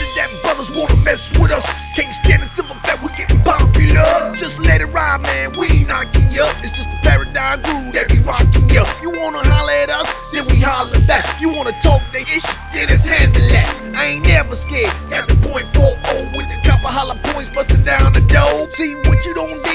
that brothers wanna mess with us. Can't stand the simple fact we getting popular. Just let it ride, man, we ain't knocking you. It's just a paradigm groove that we rocking you. You wanna holler at us, then we holler back. You wanna talk the issue, then let's handle that. I ain't never scared. At the .40 with the copper holler points busting down the door. See what you don't do.